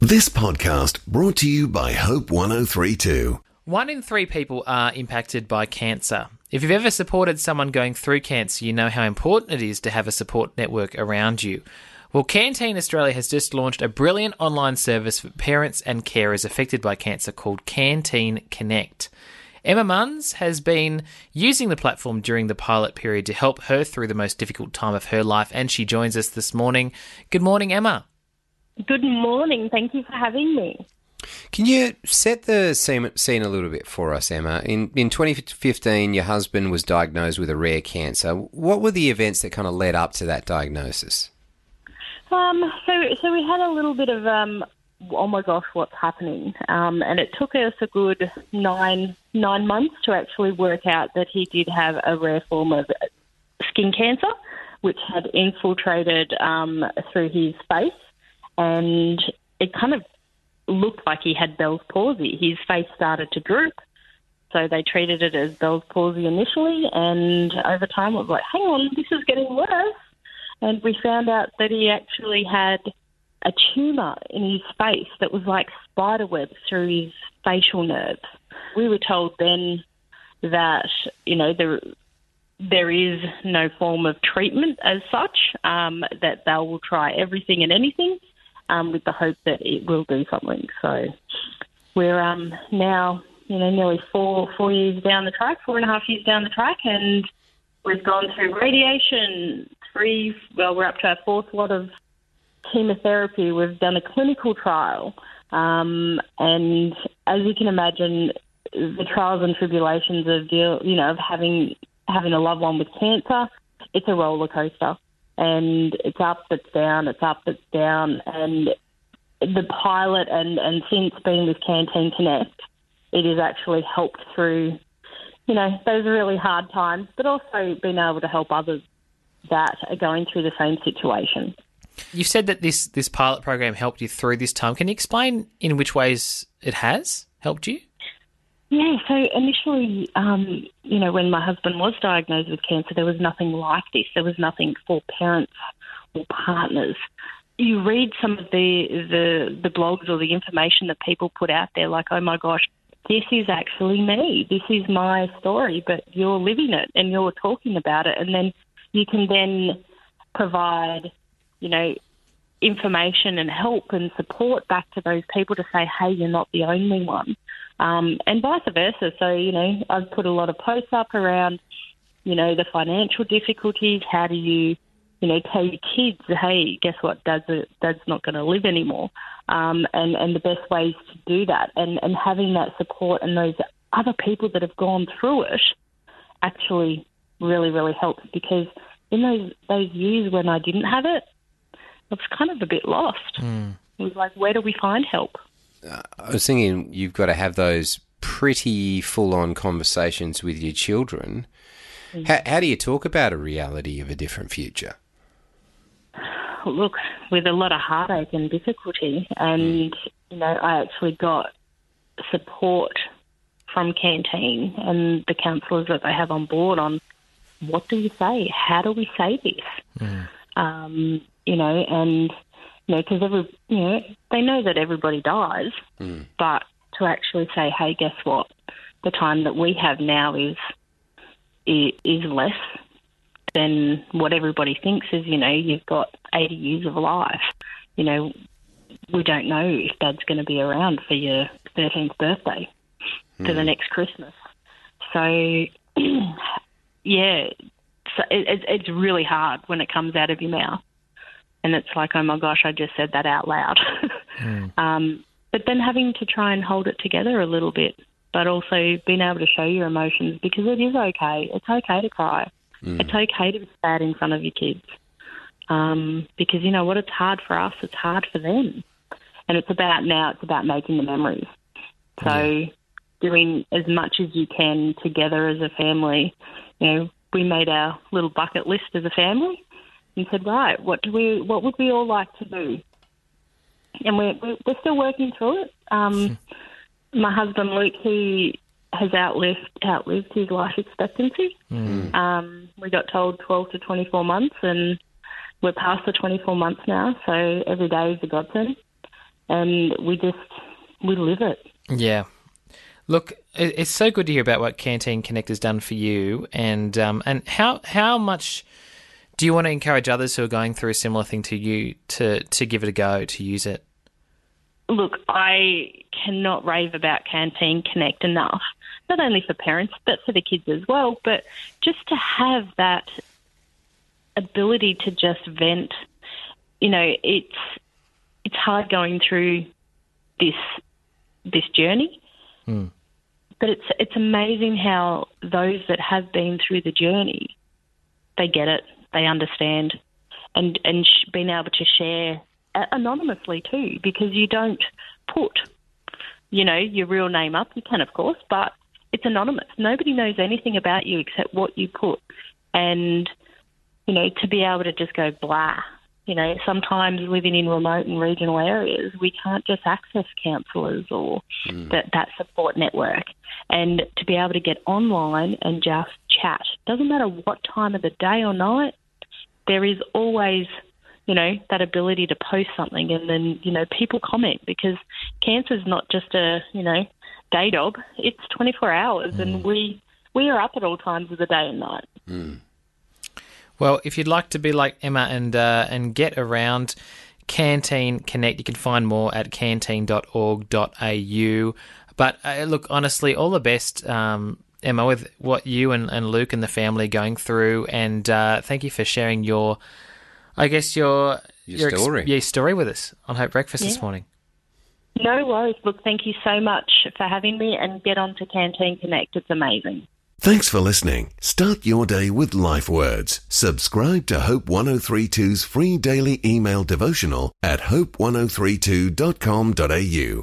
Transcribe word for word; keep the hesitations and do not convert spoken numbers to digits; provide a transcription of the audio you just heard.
This podcast brought to you by Hope one oh three two. One in three people are impacted by cancer. If you've ever supported someone going through cancer, you know how important it is to have a support network around you. Well, Canteen Australia has just launched a brilliant online service for parents and carers affected by cancer called Canteen Connect. Emma Munns has been using the platform during the pilot period to help her through the most difficult time of her life, and she joins us this morning. Good morning, Emma. Good morning. Thank you for having me. Can you set the scene scene a little bit for us, Emma? In in twenty fifteen, your husband was diagnosed with a rare cancer. What were the events that kind of led up to that diagnosis? Um, so, so we had a little bit of, um, oh my gosh, what's happening? Um, and it took us a good nine nine months to actually work out that he did have a rare form of skin cancer, which had infiltrated um, through his face. And it kind of looked like he had Bell's palsy. His face started to droop. So they treated it as Bell's palsy initially, and over time it was like, hang on, this is getting worse. And we found out that he actually had a tumour in his face that was like spider webs through his facial nerves. We were told then that, you know, there there is no form of treatment as such, um, that they will try everything and anything. Um, with the hope that it will do something. So we're um, now, you know, nearly four four years down the track, four and a half years down the track, and we've gone through radiation, three, well, we're up to our fourth lot of chemotherapy. We've done a clinical trial, um, and as you can imagine, the trials and tribulations of, deal, you know, of having having a loved one with cancer, it's a roller coaster. And it's up, it's down, it's up, it's down. And the pilot and, and since being with Canteen Connect, it has actually helped through, you know, those really hard times, but also been able to help others that are going through the same situation. You've said that this, this pilot program helped you through this time. Can you explain in which ways it has helped you? Yeah, so initially, um, you know, when my husband was diagnosed with cancer, there was nothing like this. There was nothing for parents or partners. You read some of the, the, the blogs or the information that people put out there like, oh, my gosh, this is actually me. This is my story, but you're living it and you're talking about it. And then you can then provide, you know, information and help and support back to those people to say, hey, you're not the only one. Um, and vice versa. So, you know, I've put a lot of posts up around, you know, the financial difficulties. How do you, you know, tell your kids, hey, guess what, Dad's, a, Dad's not going to live anymore. Um, and, and the best ways to do that. And, and having that support and those other people that have gone through it actually really, really helps, because in those, those years when I didn't have it, I was kind of a bit lost. Mm. It was like, where do we find help? Uh, I was thinking you've got to have those pretty full-on conversations with your children. Mm. How, how do you talk about a reality of a different future? Look, with a lot of heartache and difficulty, and, mm. you know, I actually got support from Canteen and the counsellors that they have on board on what do you say? How do we say this? Mm. Um, you know, and... You know, because every, you know, they know that everybody dies, mm. but to actually say, hey, guess what? The time that we have now is is less than what everybody thinks is, you know, you've got eighty years of life. You know, we don't know if Dad's going to be around for your thirteenth birthday, mm. for the next Christmas. So, yeah, so it, it's really hard when it comes out of your mouth. And it's like, oh, my gosh, I just said that out loud. mm. um, but then having to try and hold it together a little bit, but also being able to show your emotions, because it is okay. It's okay to cry. Mm. It's okay to be sad in front of your kids. Um, because, you know what, it's hard for us. It's hard for them. And it's about now, it's about making the memories. So yeah. doing as much as you can together as a family. You know, we made our little bucket list as a family. And said, right, what do we? What would we all like to do? And we're we're still working through it. Um, my husband Luke, he has outlived outlived his life expectancy. Mm. Um, we got told twelve to twenty-four months, and we're past the twenty-four months now. So every day is a godsend. and we just we live it. Yeah. Look, it- it's so good to hear about what Canteen Connect has done for you, and um, and how how much do you want to encourage others who are going through a similar thing to you to, to give it a go, to use it? Look, I cannot rave about Canteen Connect enough, not only for parents but for the kids as well, but just to have that ability to just vent. You know, it's it's hard going through this this journey, Mm. but it's it's amazing how those that have been through the journey, they get it, they understand, and and sh- being able to share uh, anonymously too, because you don't put, you know, your real name up. You can, of course, but it's anonymous. Nobody knows anything about you except what you put, and you know, to be able to just go blah. You know, sometimes living in remote and regional areas, we can't just access counsellors or mm. that, that support network. And to be able to get online and just chat, doesn't matter what time of the day or night, there is always, you know, that ability to post something and then, you know, people comment, because cancer is not just a, you know, day job. It's twenty-four hours mm. and we, we are up at all times of the day and night. Mm. Well, if you'd like to be like Emma and uh, and get around Canteen Connect, you can find more at canteen dot org dot a u. But uh, look, honestly, all the best, um, Emma, with what you and, and Luke and the family are going through, and uh, thank you for sharing your, I guess your your, your story, ex- your story with us on Hope Breakfast yeah. this morning. No worries. Look, thank you so much for having me, and get on to Canteen Connect. It's amazing. Thanks for listening. Start your day with Life Words. Subscribe to Hope ten thirty-two's free daily email devotional at hope ten thirty-two dot com dot a u.